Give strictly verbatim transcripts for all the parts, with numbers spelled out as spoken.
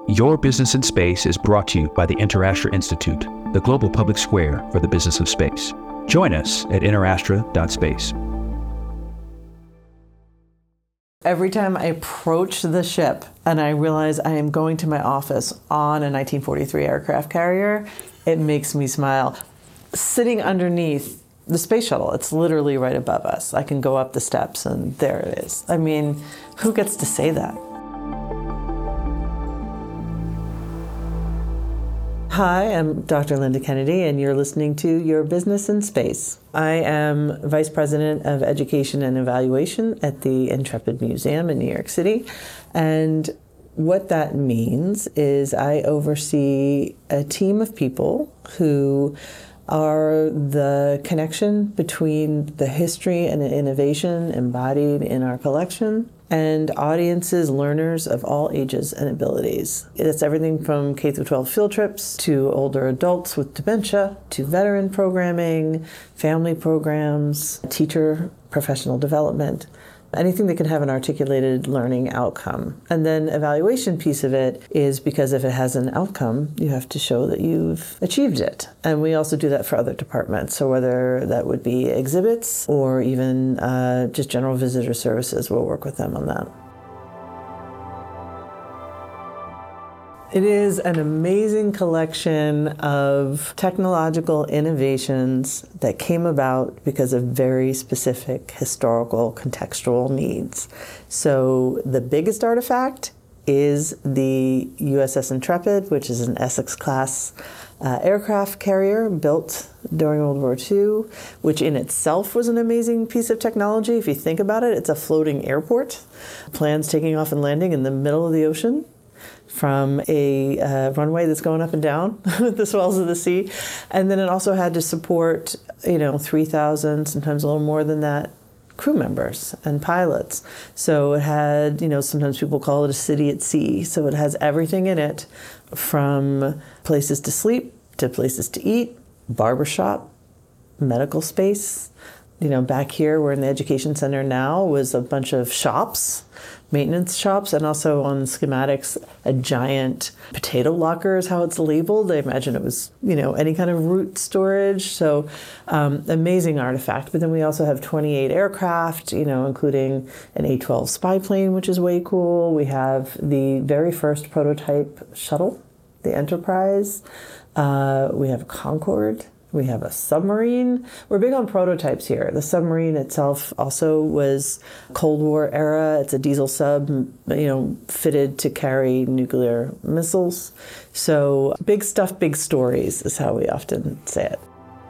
Your Business in Space is brought to you by the InterAstra Institute, the global public square for the business of space. Join us at interastra dot space. Every time I approach the ship and I realize I am going to my office on a nineteen forty-three aircraft carrier, it makes me smile. Sitting underneath the space shuttle, it's literally right above us. I can go up the steps and there it is. I mean, who gets to say that? Hi, I'm Doctor Linda Kennedy, and you're listening to Your Business in Space. I am Vice President of Education and Evaluation at the Intrepid Museum in New York City. And what that means is I oversee a team of people who are the connection between the history and the innovation embodied in our collection and audiences, learners of all ages and abilities. It's everything from K through twelve field trips to older adults with dementia, to veteran programming, family programs, teacher professional development, anything that can have an articulated learning outcome. And then evaluation piece of it is because if it has an outcome, you have to show that you've achieved it. And we also do that for other departments. So whether that would be exhibits or even uh, just general visitor services, we'll work with them on that. It is an amazing collection of technological innovations that came about because of very specific historical contextual needs. So the biggest artifact is the U S S Intrepid, which is an Essex-class uh, aircraft carrier built during World War Two, which in itself was an amazing piece of technology. If you think about it, it's a floating airport, planes taking off and landing in the middle of the ocean from a uh, runway that's going up and down with the swells of the sea. And then it also had to support, you know, three thousand, sometimes a little more than that, crew members and pilots. So it had, you know, sometimes people call it a city at sea. So it has everything in it, from places to sleep, to places to eat, barbershop, medical space. You know, back here, we're in the education center now, was a bunch of shops, maintenance shops, and also on schematics, a giant potato locker is how it's labeled. I imagine it was, you know, any kind of root storage. So um, amazing artifact. But then we also have twenty-eight aircraft, you know, including an A twelve spy plane, which is way cool. We have the very first prototype shuttle, the Enterprise. Uh, we have Concorde. We have a submarine. We're big on prototypes here. The submarine itself also was Cold War era. It's a diesel sub, you know, fitted to carry nuclear missiles. So big stuff, big stories is how we often say it.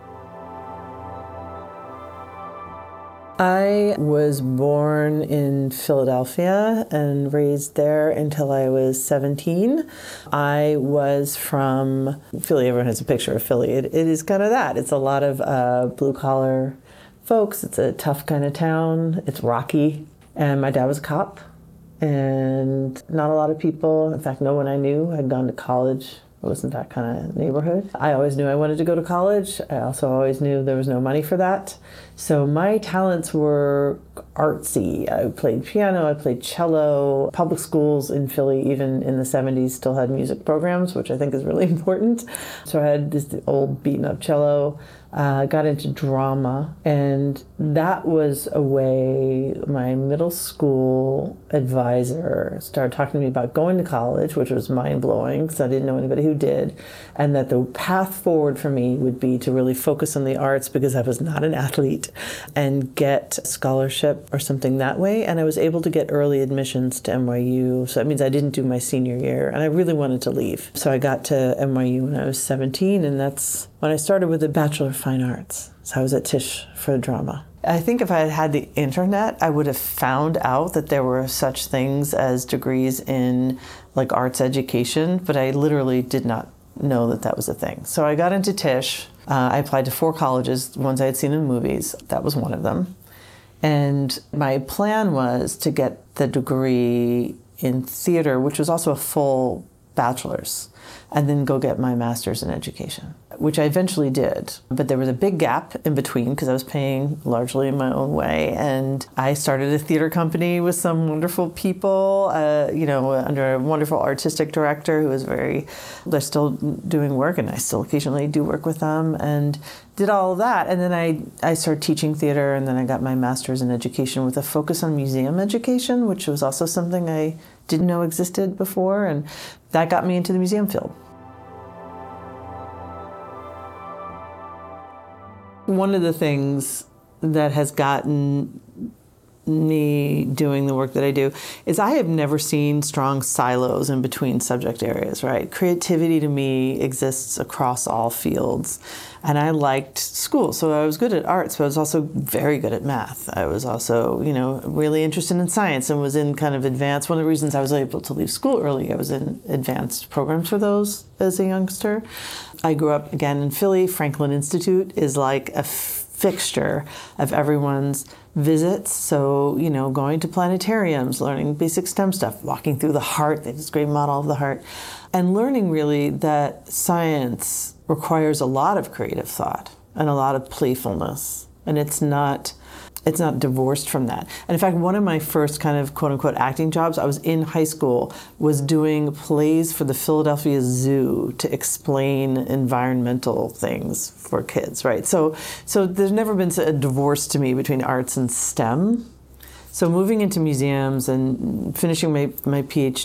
I was born in Philadelphia and raised there until I was seventeen. I was from Philly. Everyone has a picture of Philly. It, it is kind of that. It's a lot of uh, blue-collar folks. It's a tough kind of town. It's rocky. And my dad was a cop. And not a lot of people, in fact, no one I knew had gone to college. It wasn't that kind of neighborhood. I always knew I wanted to go to college. I also always knew there was no money for that. So my talents were artsy. I played piano, I played cello. Public schools in Philly, even in the seventies, still had music programs, which I think is really important. So I had this old beaten up cello. Uh, got into drama, and that was a way my middle school advisor started talking to me about going to college, which was mind-blowing because I didn't know anybody who did, and that the path forward for me would be to really focus on the arts because I was not an athlete, and get scholarship or something that way. And I was able to get early admissions to N Y U, so that means I didn't do my senior year, and I really wanted to leave. So I got to N Y U when I was seventeen, and that's when I started with a Bachelor of Fine Arts. So I was at Tisch for drama. I think if I had had the internet, I would have found out that there were such things as degrees in like arts education, but I literally did not know that that was a thing. So I got into Tisch. Uh, I applied to four colleges, the ones I had seen in movies. That was one of them. And my plan was to get the degree in theater, which was also a full bachelor's and then go get my master's in education, which I eventually did. But there was a big gap in between because I was paying largely in my own way. And I started a theater company with some wonderful people, uh, you know, under a wonderful artistic director who was very, they're still doing work, and I still occasionally do work with them, and did all of that. And then I, I started teaching theater, and then I got my master's in education with a focus on museum education, which was also something I didn't know existed before, and that got me into the museum field. One of the things that has gotten me doing the work that I do is I have never seen strong silos in between subject areas, right? Creativity to me exists across all fields. And I liked school, so I was good at arts, but I was also very good at math. I was also, you know, really interested in science and was in kind of advanced. One of the reasons I was able to leave school early, I was in advanced programs for those as a youngster. I grew up, again, in Philly. Franklin Institute is like a fixture of everyone's visits. So, you know, going to planetariums, learning basic STEM stuff, walking through the heart, they have this great model of the heart, and learning really that science requires a lot of creative thought and a lot of playfulness. And it's not it's not divorced from that. And in fact, one of my first kind of quote unquote acting jobs, I was in high school, was doing plays for the Philadelphia Zoo to explain environmental things for kids, right? So, so there's never been a divorce to me between arts and STEM. So moving into museums and finishing my, my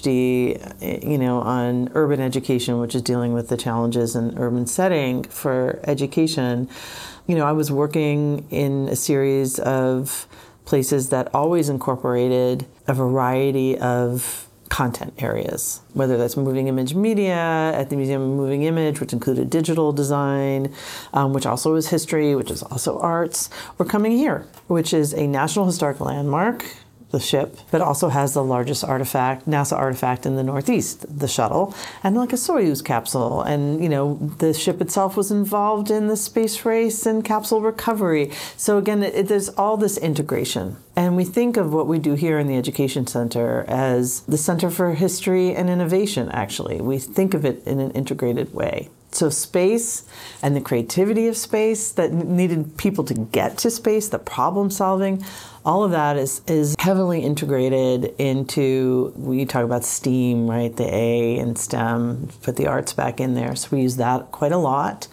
PhD, you know, on urban education, which is dealing with the challenges in urban setting for education, you know, I was working in a series of places that always incorporated a variety of content areas, whether that's moving image media at the Museum of Moving Image, which included digital design, um, which also is history, which is also arts, or Coming Here, which is a National Historic Landmark, the ship, but also has the largest artifact, NASA artifact in the Northeast, the shuttle, and like a Soyuz capsule. And, you know, the ship itself was involved in the space race and capsule recovery. So again, it, there's all this integration. And we think of what we do here in the Education Center as the Center for History and Innovation, actually. We think of it in an integrated way. So space and the creativity of space that needed people to get to space, the problem solving, all of that is, is heavily integrated into, we talk about STEAM, right? The A in STEM, put the arts back in there. So we use that quite a lot.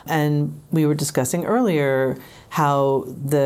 And we were discussing earlier how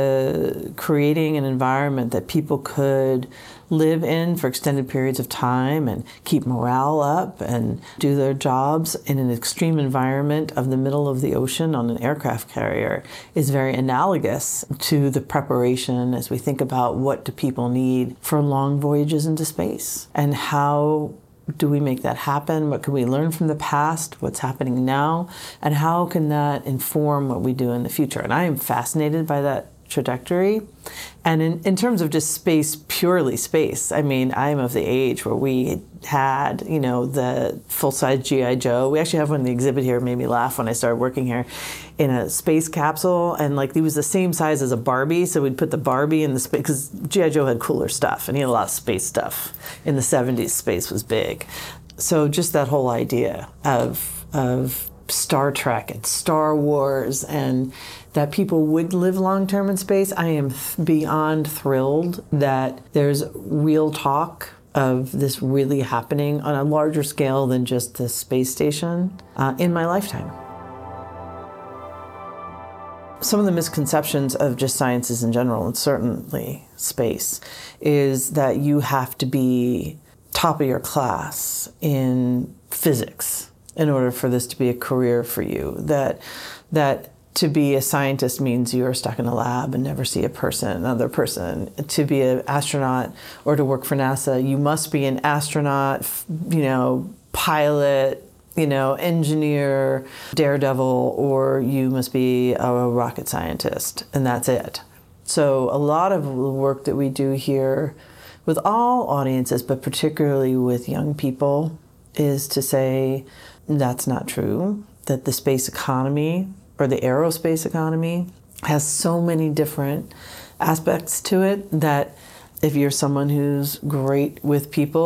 the creating an environment that people could live in for extended periods of time and keep morale up and do their jobs in an extreme environment of the middle of the ocean on an aircraft carrier is very analogous to the preparation as we think about what do people need for long voyages into space, and how do we make that happen? What can we learn from the past? What's happening now? And how can that inform what we do in the future? And I am fascinated by that trajectory. And in, in terms of just space, purely space, I mean, I'm of the age where we had, you know, the full-size G I Joe. We actually have one in the exhibit here. It made me laugh when I started working here, in a space capsule. And like, he was the same size as a Barbie. So we'd put the Barbie in the space, because G I Joe had cooler stuff and he had a lot of space stuff. In the seventies, space was big. So just that whole idea of, of Star Trek and Star Wars, and that people would live long-term in space. I am th- beyond thrilled that there's real talk of this really happening on a larger scale than just the space station uh, in my lifetime. Some of the misconceptions of just sciences in general, and certainly space, is that you have to be top of your class in physics in order for this to be a career for you. That that to be a scientist means you're stuck in a lab and never see a person, another person. To be an astronaut or to work for NASA, you must be an astronaut, you know, pilot, you know, engineer, daredevil, or you must be a rocket scientist, and that's it. So a lot of the work that we do here with all audiences, but particularly with young people, is to say that's not true, that the space economy or the aerospace economy has so many different aspects to it that if you're someone who's great with people,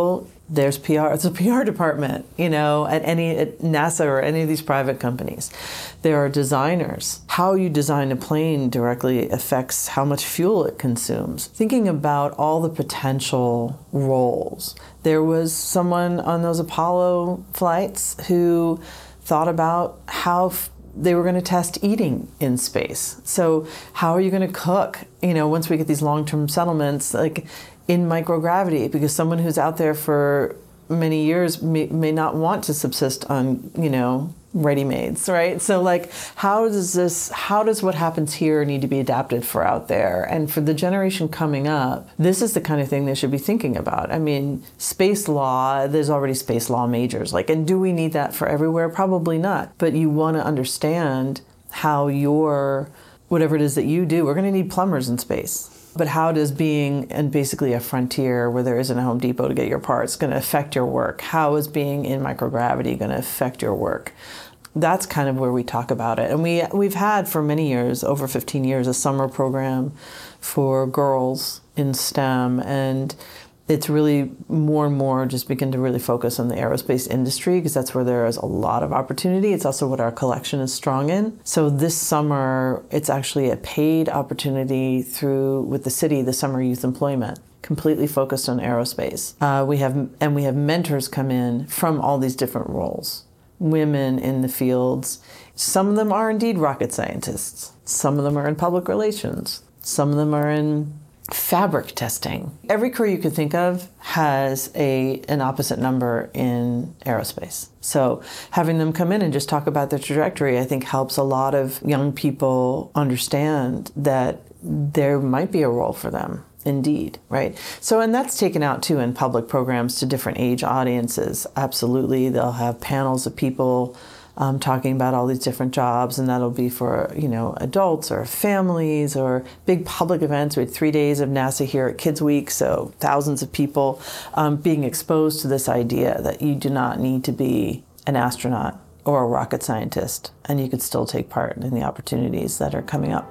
There's P R. It's a P R department, you know, at any at NASA or any of these private companies. There are designers. How you design a plane directly affects how much fuel it consumes. Thinking about all the potential roles. There was someone on those Apollo flights who thought about how f- they were going to test eating in space. So how are you going to cook, you know, once we get these long-term settlements, like in microgravity, because someone who's out there for many years may, may not want to subsist on, you know, ready-mades, right? So like, how does this, how does what happens here need to be adapted for out there? And for the generation coming up, this is the kind of thing they should be thinking about. I mean, space law, there's already space law majors, like, and do we need that for everywhere? Probably not. But you want to understand how your, whatever it is that you do, we're going to need plumbers in space. But how does being in basically a frontier where there isn't a Home Depot to get your parts going to affect your work? How is being in microgravity going to affect your work? That's kind of where we talk about it. And we, we've had for many years, over fifteen years, a summer program for girls in STEM. And it's really more and more just begin to really focus on the aerospace industry because that's where there is a lot of opportunity. It's also what our collection is strong in. So this summer, it's actually a paid opportunity through, with the city, the Summer Youth Employment, completely focused on aerospace. Uh, we have, and we have mentors come in from all these different roles. Women in the fields. Some of them are indeed rocket scientists. Some of them are in public relations. Some of them are in fabric testing. Every career you could think of has a an opposite number in aerospace. So having them come in and just talk about their trajectory, I think helps a lot of young people understand that there might be a role for them. Indeed, right? So, and that's taken out too in public programs to different age audiences. Absolutely, they'll have panels of people um, talking about all these different jobs, and that'll be for, you know, adults or families or big public events. We had three days of NASA here at Kids Week, so thousands of people um, being exposed to this idea that you do not need to be an astronaut or a rocket scientist, and you could still take part in the opportunities that are coming up.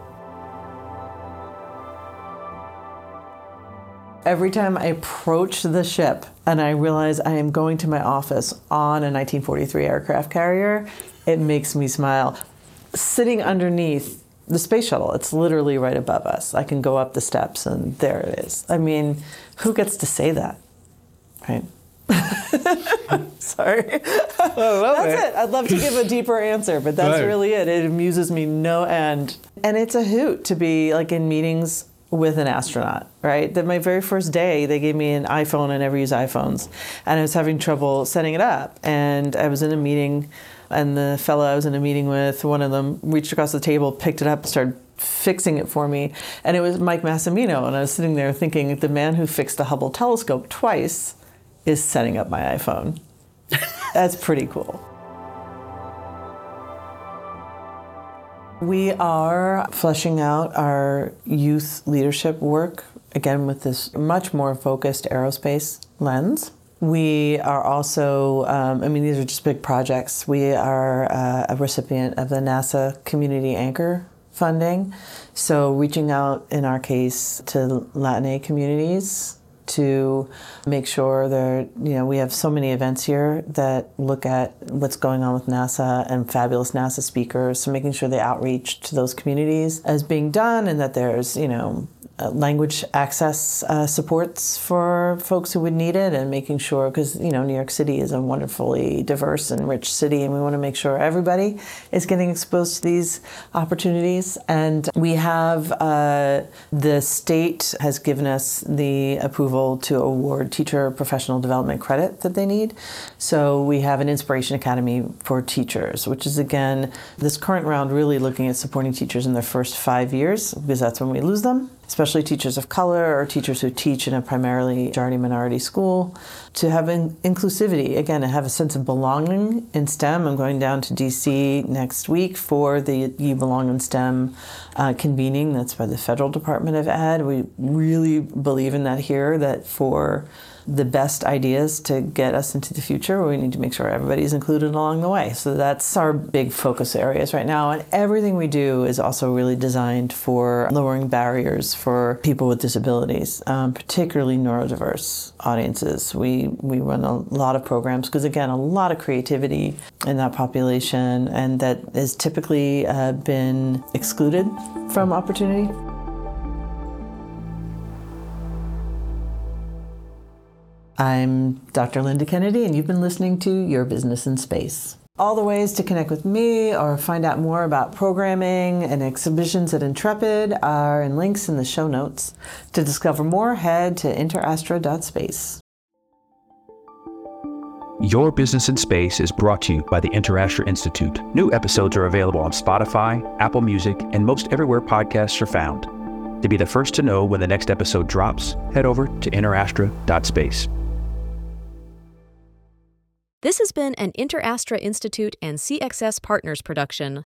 Every time I approach the ship and I realize I am going to my office on a nineteen forty-three aircraft carrier, it makes me smile. Sitting underneath the space shuttle, it's literally right above us. I can go up the steps and there it is. I mean, who gets to say that, right? Sorry. I love That's it. it. I'd love to give a deeper answer, but that's Right. really it. It amuses me no end. And it's a hoot to be like in meetings with an astronaut, right? That my very first day, they gave me an iPhone. I never use iPhones. And I was having trouble setting it up. And I was in a meeting, and the fellow I was in a meeting with, one of them reached across the table, picked it up, started fixing it for me. And it was Mike Massimino. And I was sitting there thinking, the man who fixed the Hubble telescope twice is setting up my iPhone. That's pretty cool. We are fleshing out our youth leadership work, again with this much more focused aerospace lens. We are also, um, I mean, these are just big projects. We are uh, a recipient of the NASA Community Anchor funding. So reaching out, in our case, to Latinx communities to make sure that, you know, we have so many events here that look at what's going on with NASA and fabulous NASA speakers, so making sure the outreach to those communities is being done and that there's, you know, uh, language access uh, supports for folks who would need it, and making sure, because, you know, New York City is a wonderfully diverse and rich city, and we want to make sure everybody is getting exposed to these opportunities. And we have, uh, the state has given us the approval to award teacher professional development credit that they need. So we have an Inspiration Academy for teachers, which is, again, this current round really looking at supporting teachers in their first five years, because that's when we lose them, especially teachers of color or teachers who teach in a primarily majority minority school, to have in- inclusivity, again, to have a sense of belonging in STEM. I'm going down to D C next week for the You Belong in STEM uh, convening. That's by the Federal Department of Ed. We really believe in that here, that for the best ideas to get us into the future. We need to make sure everybody's included along the way. So that's our big focus areas right now. And everything we do is also really designed for lowering barriers for people with disabilities, um, particularly neurodiverse audiences. We, we run a lot of programs because, again, a lot of creativity in that population, and that has typically uh, been excluded from opportunity. I'm Doctor Linda Kennedy, and you've been listening to Your Business in Space. All the ways to connect with me or find out more about programming and exhibitions at Intrepid are in links in the show notes. To discover more, head to interastra dot space. Your Business in Space is brought to you by the InterAstra Institute. New episodes are available on Spotify, Apple Music, and most everywhere podcasts are found. To be the first to know when the next episode drops, head over to interastra dot space. This has been an InterAstra Institute and C X S Partners production.